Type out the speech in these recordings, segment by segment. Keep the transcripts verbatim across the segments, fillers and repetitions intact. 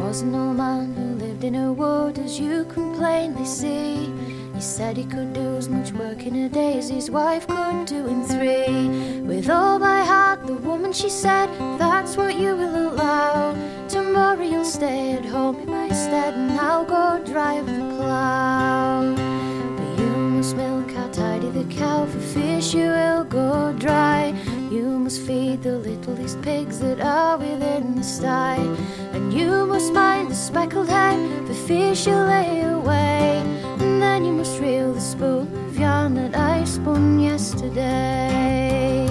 was an old man who lived in a wood, as you can plainly see. He said he could do as much work in a day as his wife could do in three. With all my heart, the woman she said, that's what you will allow. Tomorrow you'll stay at home in my stead, and I'll go drive the plough. But you must milk or tidy the cow, for fear she will go dry. You must feed the littlest pigs that are within the sty, and you must mind the speckled hen, for fear she'll lay away. And then you must reel the spool of yarn that I spun yesterday.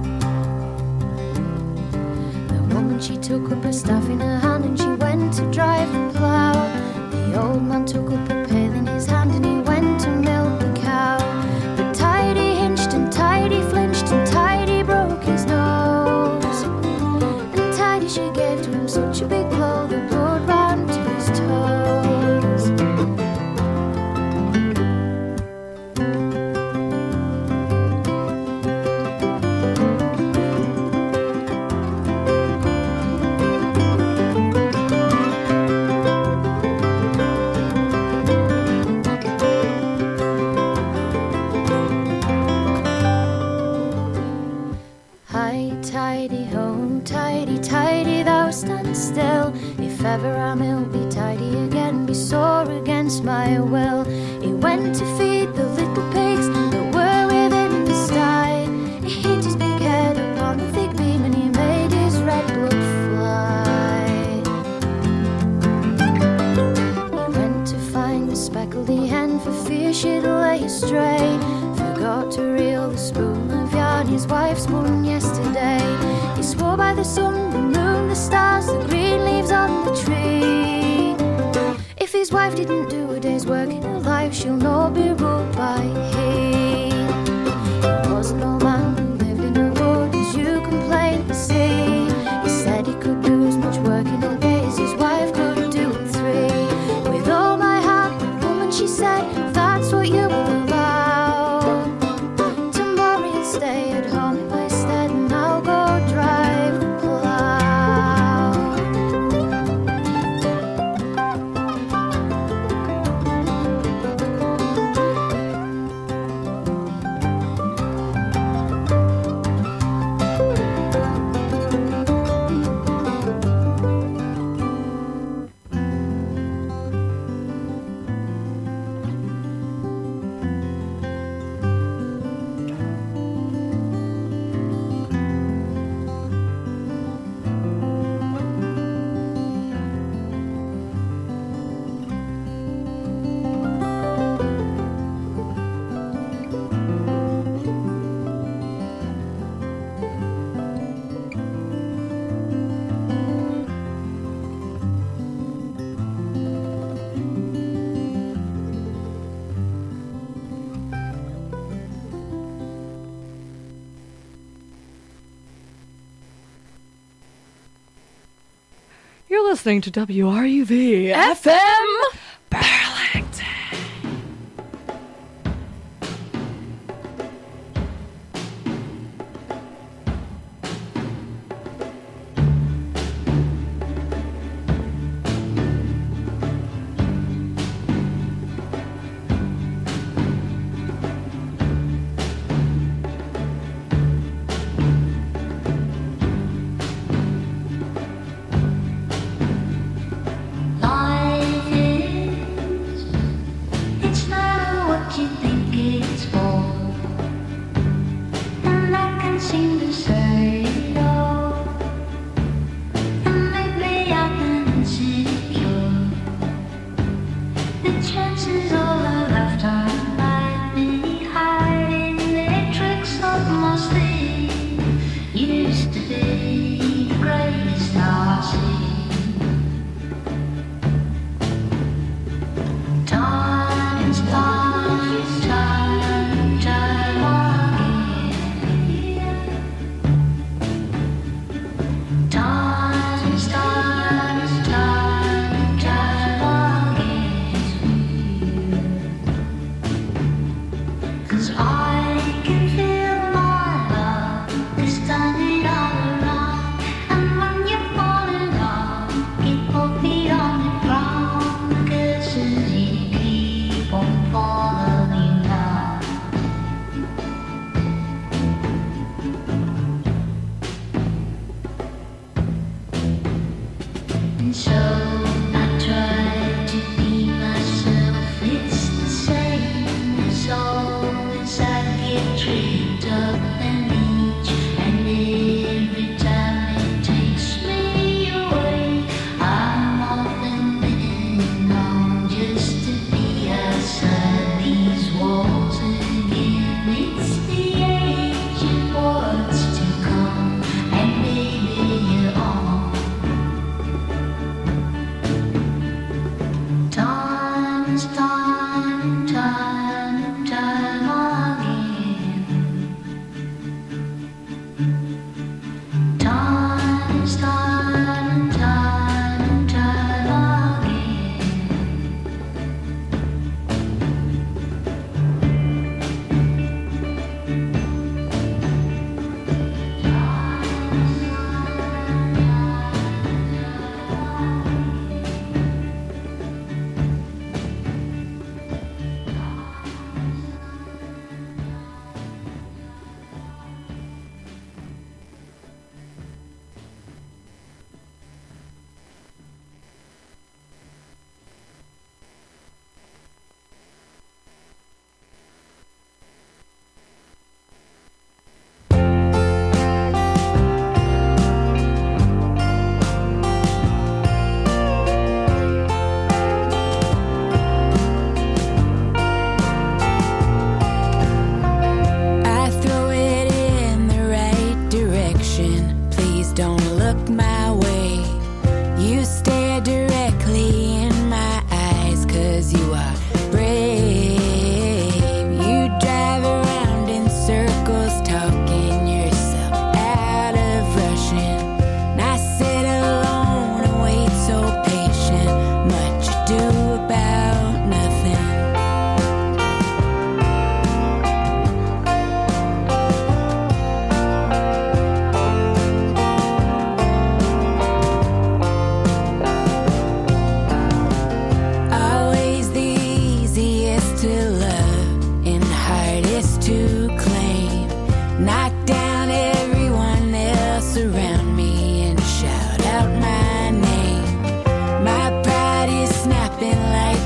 The woman, she took up her staff in her hand, and she went to drive the plough. The old man took up a pail in his hand, and he went to milk the cow. But Tidy hinched and Tidy flinched, and Tidy broke his nose. And Tidy, she gave to him such a big blow, the blood ran to his toes. Tidy, home, tidy, tidy, thou stand still. If ever I will be tidy again, be sore against my will. He went to feed the little pigs that were within the sty. He hit his big head upon the thick beam, and he made his red blood fly. He went to find the speckledy hen, for fear she'd lay astray. Forgot to reel the spool of yarn his wife spun yesterday. He swore by the sun, the moon, the stars, the green leaves on the tree. If his wife didn't do a day's work in her life, she'll not be ruled by he. There was an old man who lived in a wood, as you can plainly see. He said he could do as much work in a day as his wife could do in three. With all my heart, the woman, she said, that's what you will allow. Tomorrow you'll stay at home in my stead, and I'll go drive the plough. You're listening to W R U V F M Burlington. Life is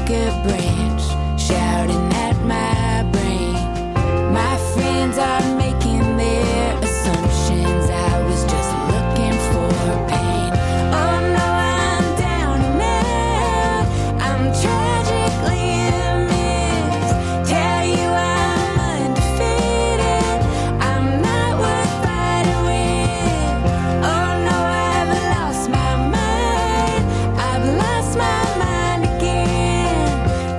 a branch, shouting at my brain. My friends are making their assumptions. I was just looking for pain. Oh no, I'm down and out. I'm tragically amiss. Tell you I'm undefeated. I'm not worth fighting with. Oh no, I've lost my mind. I've lost my mind again.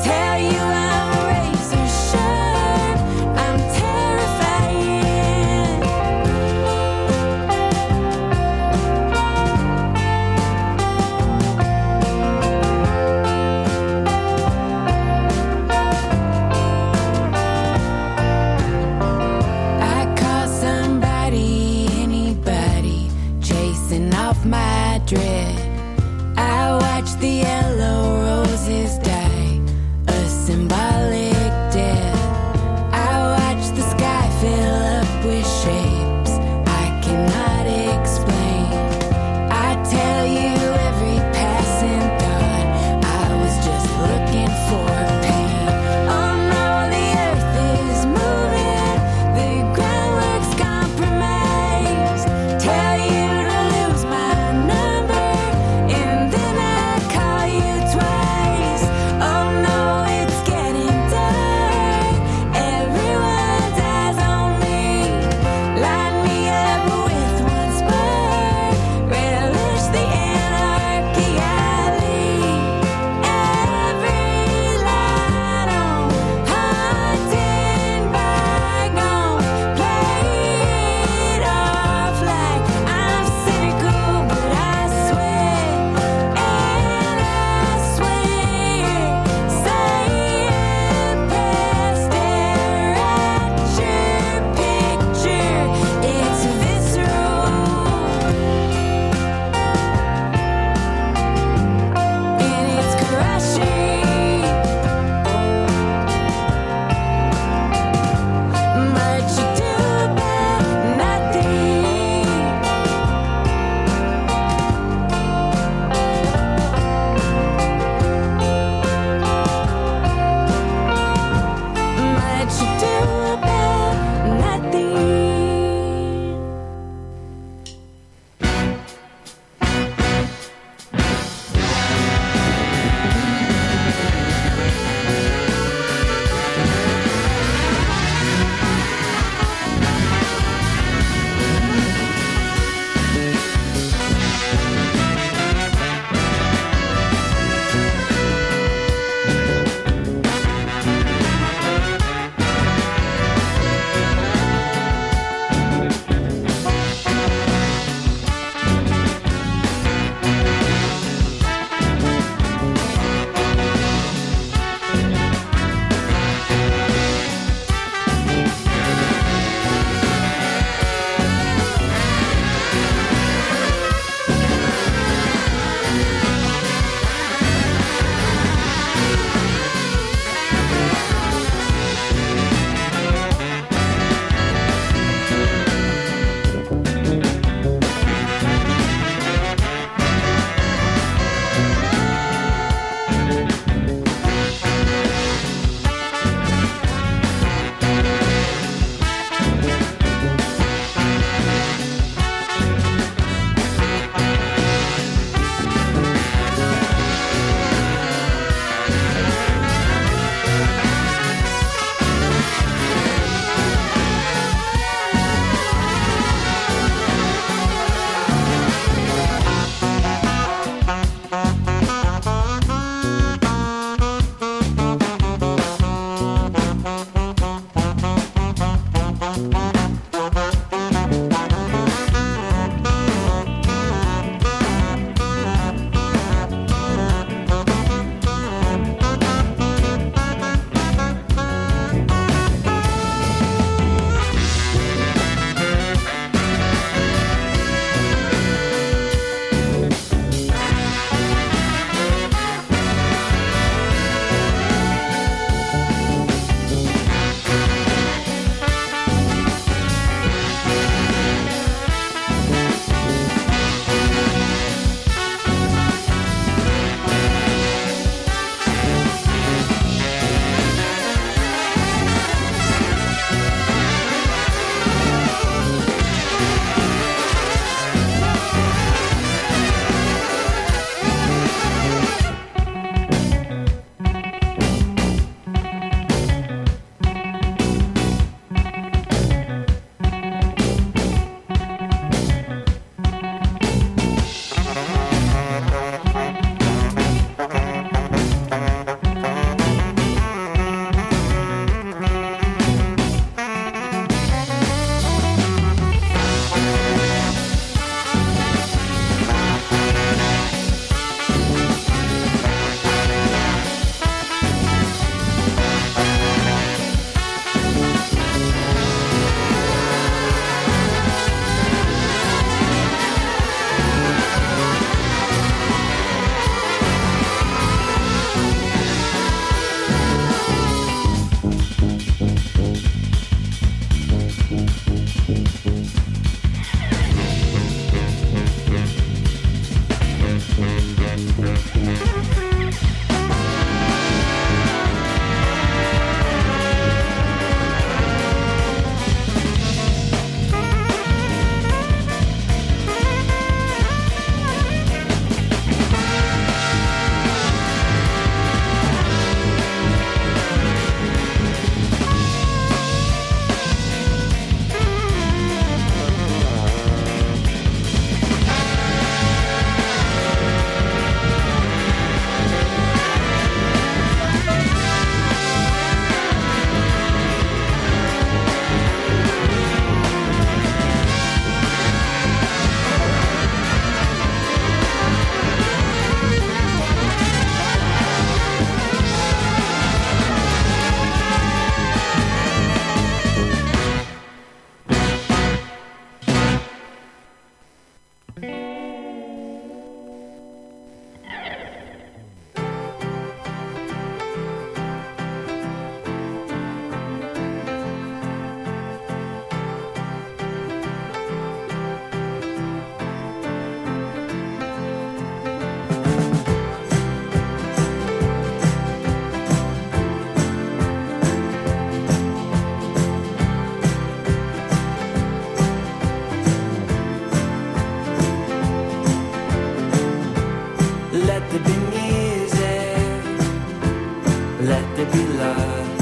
there be love,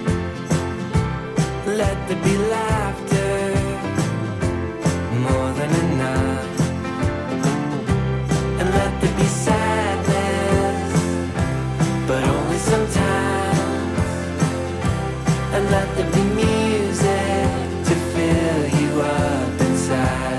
let there be laughter, more than enough, and let there be sadness, but only sometimes, and let there be music to fill you up inside.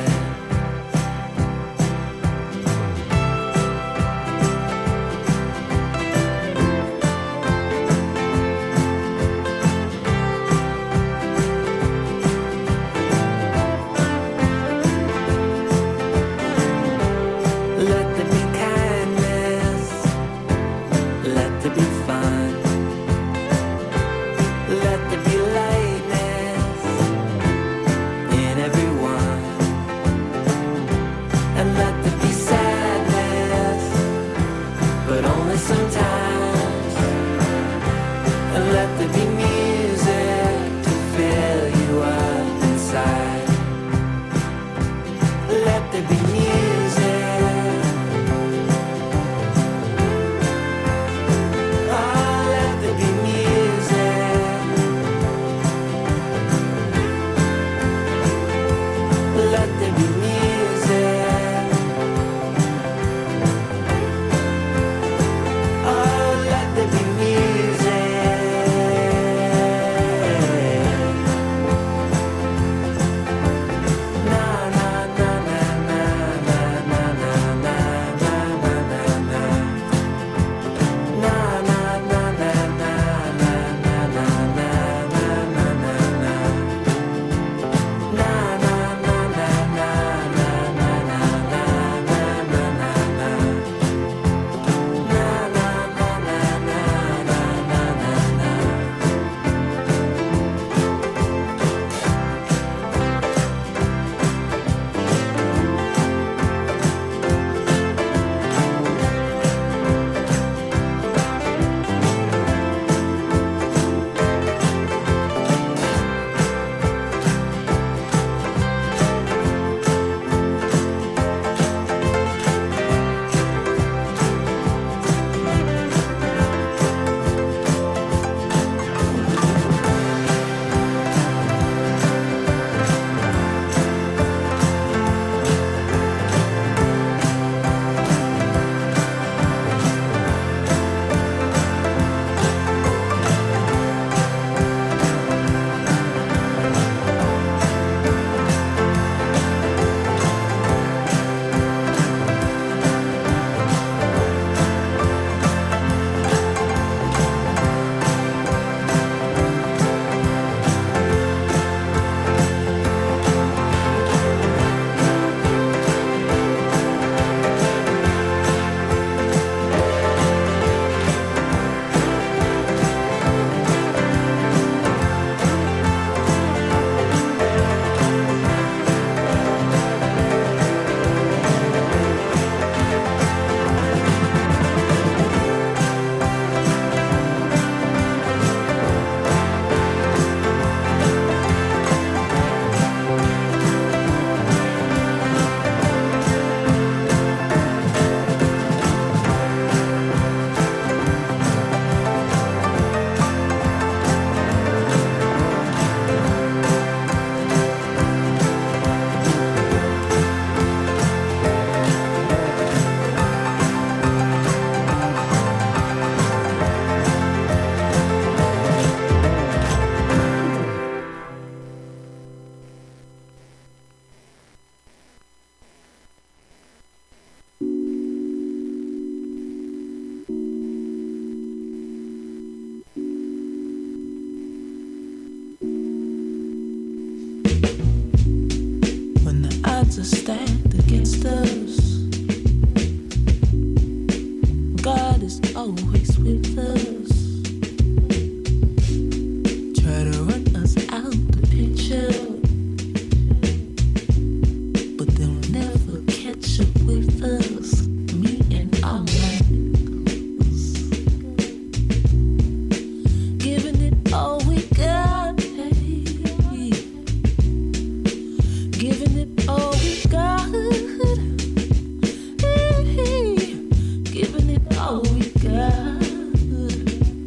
Giving it all we got.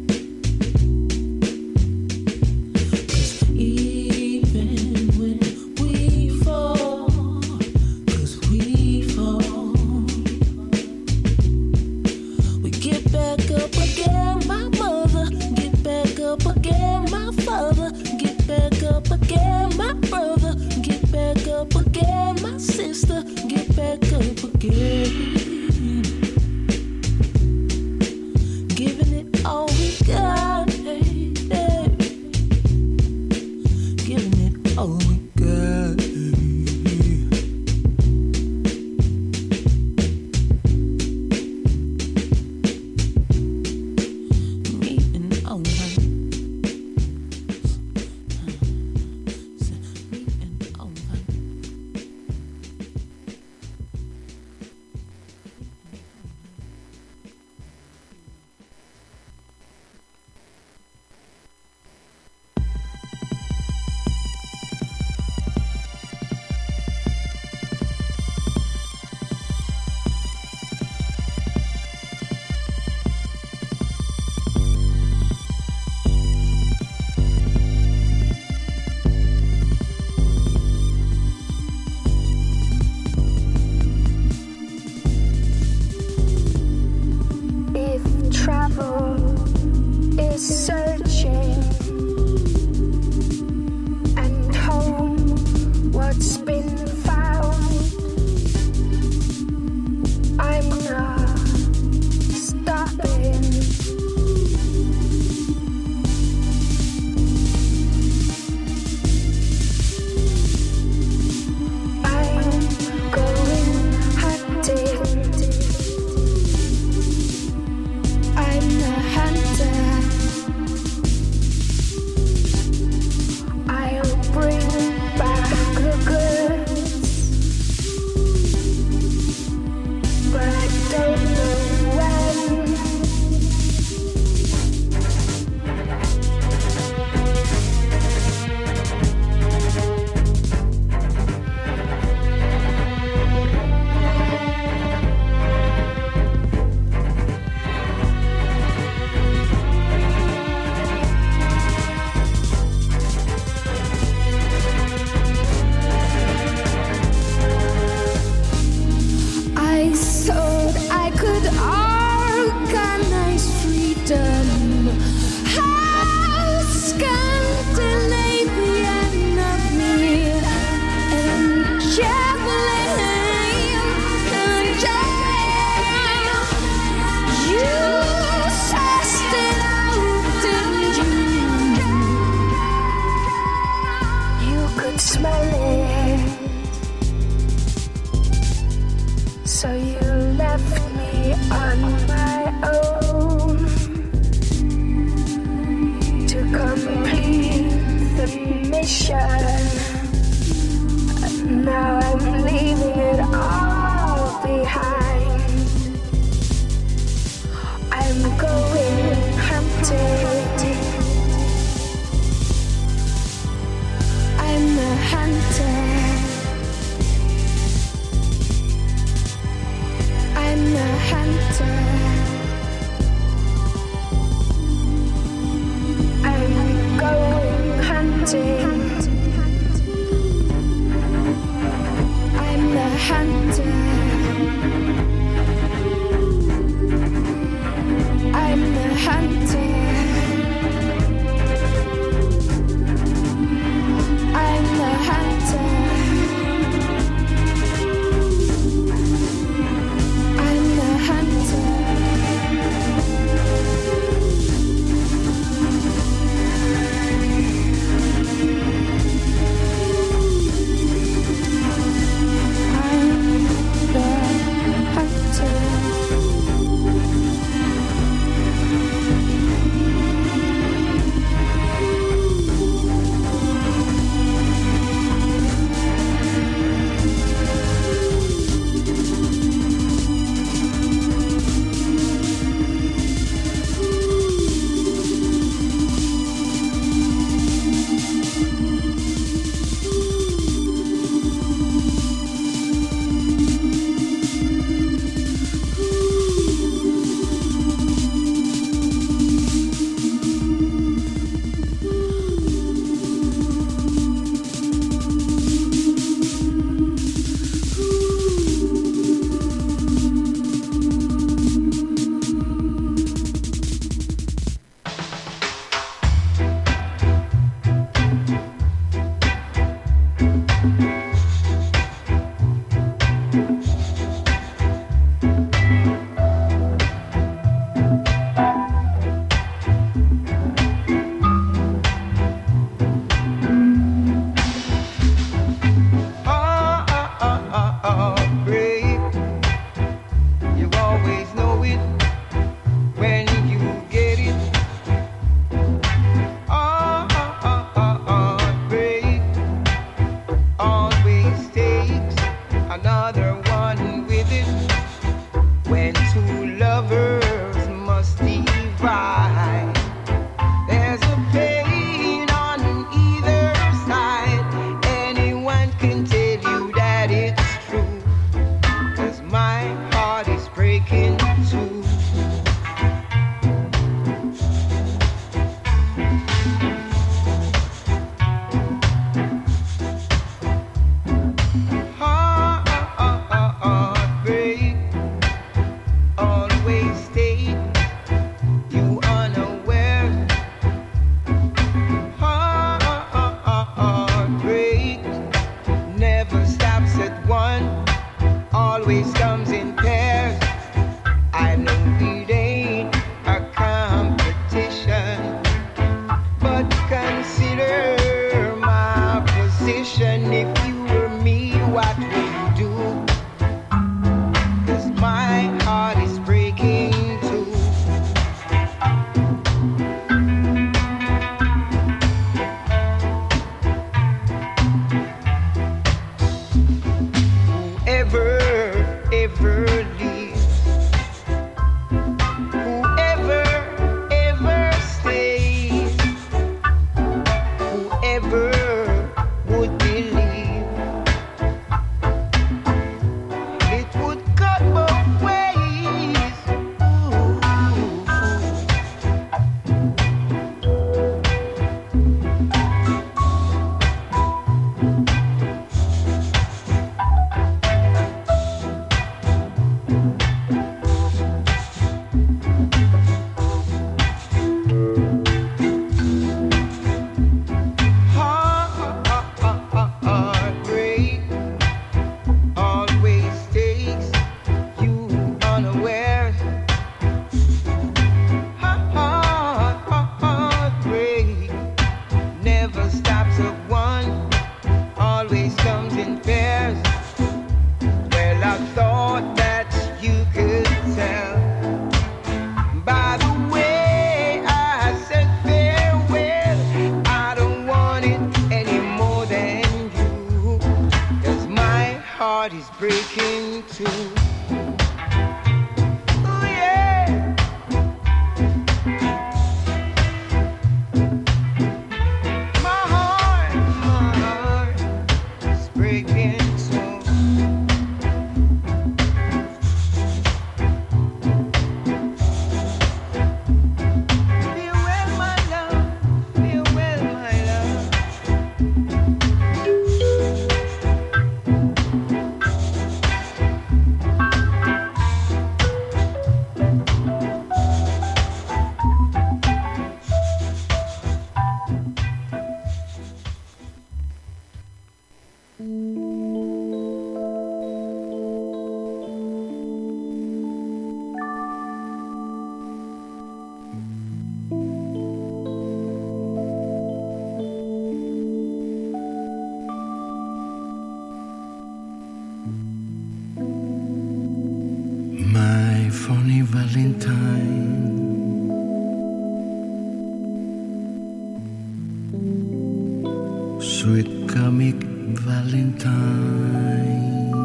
sweet comic Valentine.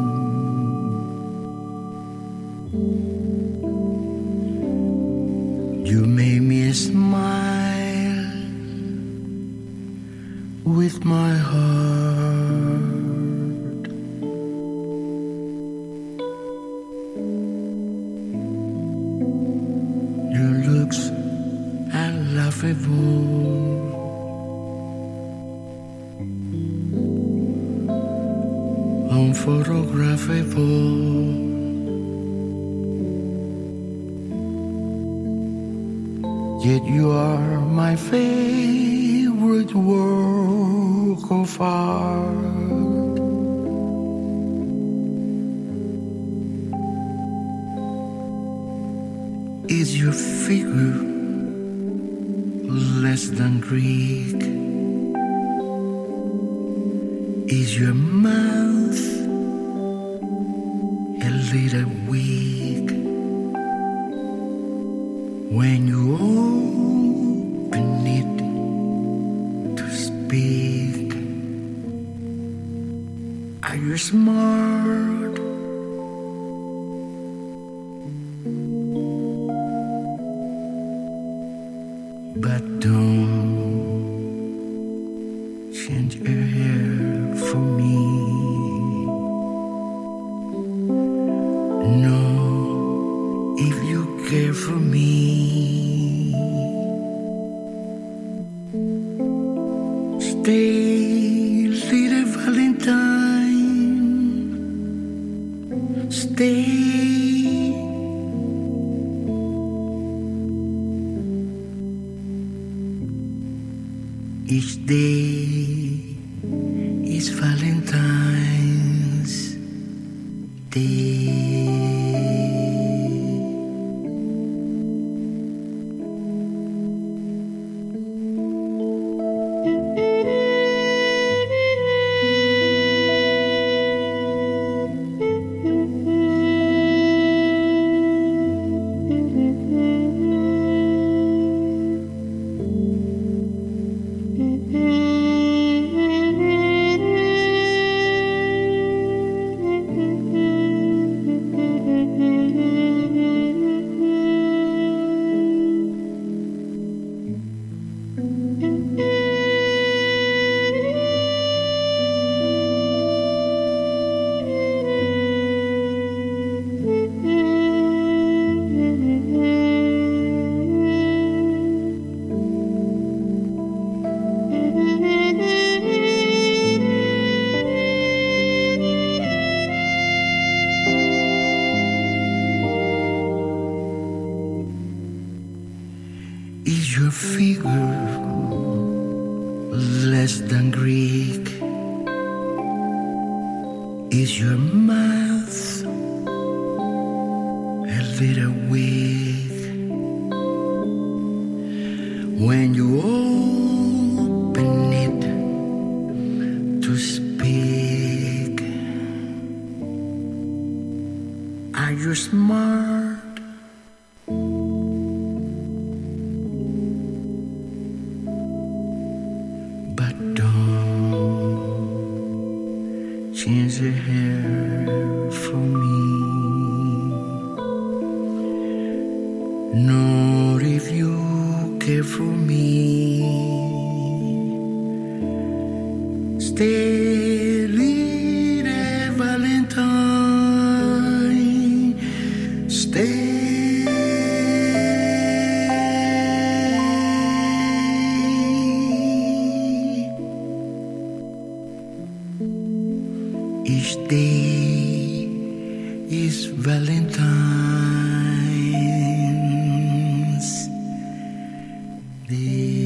You made me smile with my heart. Your looks are laughable, unphotographable. Yet you are my favorite work of art. Is your figure less than Greek? Is your mouth a little weak? When you open it to speak, are you smart? But don't change your hair for me. No, if you care for me. Stay, little Valentine. Stay. Each day is Valentine's Day. Is your figure less than Greek? Is your mouth a little weak? When you open it to speak, are you smart? Change your hair for me. Not if you care for me. Stay, little Valentine. Stay. Each day is Valentine's Day.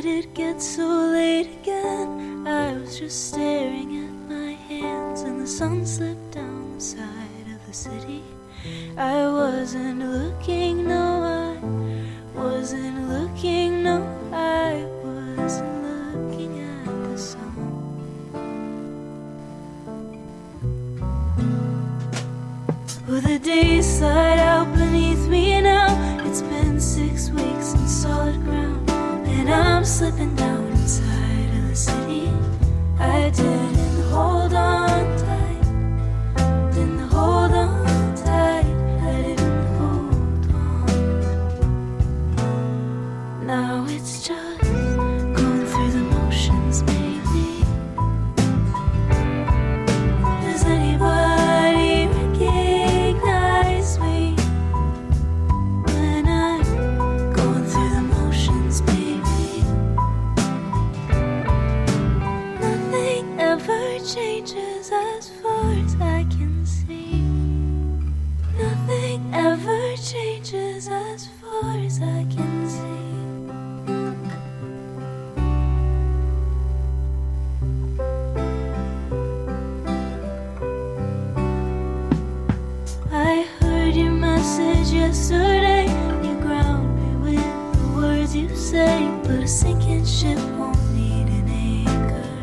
did it get so late again? I was just staring at my hands, and the sun slipped down the side of the city. I wasn't looking, no, I wasn't looking, no, I wasn't looking at the sun. Well, the days slide out beneath me now. It's been six weeks in solid ground, and I'm slipping down inside of the city. I didn't hold on tight, didn't hold on tight, I didn't hold on. Now it's just going through the motions, maybe. Does anybody recognize me when I'm going through the motions, baby? Nothing ever changes as far as I can see. Nothing ever changes as far as I can see. I heard your message yesterday. You ground me with the words you say, but a sinking ship won't need an anchor.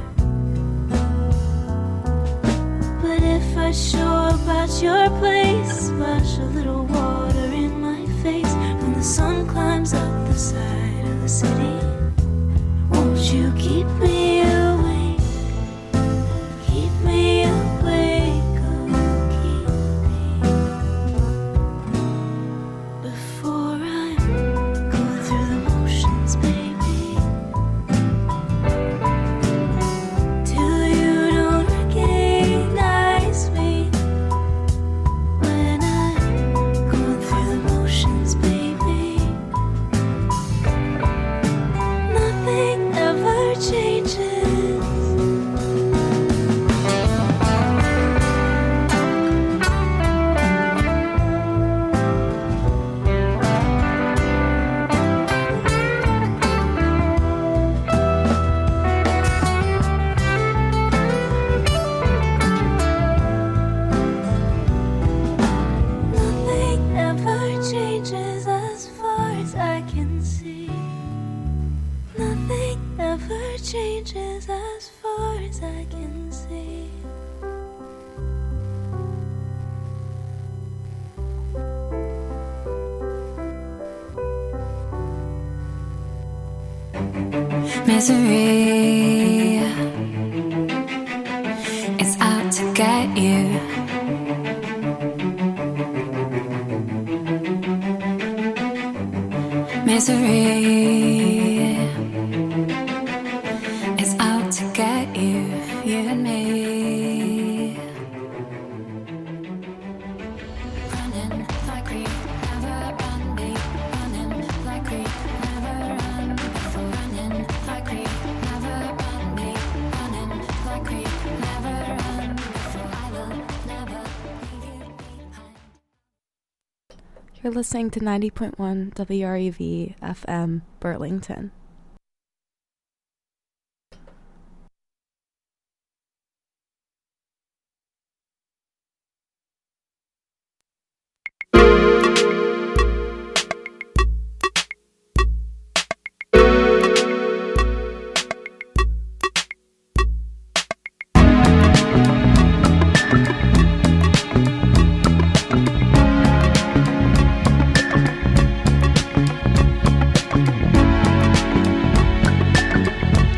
But if I show up at your place, splash a little water in my face when the sun climbs up the side of the city, won't you keep me awake? Keep me awake, oh, keep me before I'm going through the motions, baby. Till you don't recognize me when I'm going through the motions, baby. Nothing ever changes. Nothing ever changes as far as I can see. Nothing ever changes as far as I can see. Misery is out to get you. Misery is out to get you, you and me. Running like we never run, be running like we never run before. Running like we never run, be running like we never run before. I will never leave you behind. You're listening to ninety point one W R E V F M Burlington.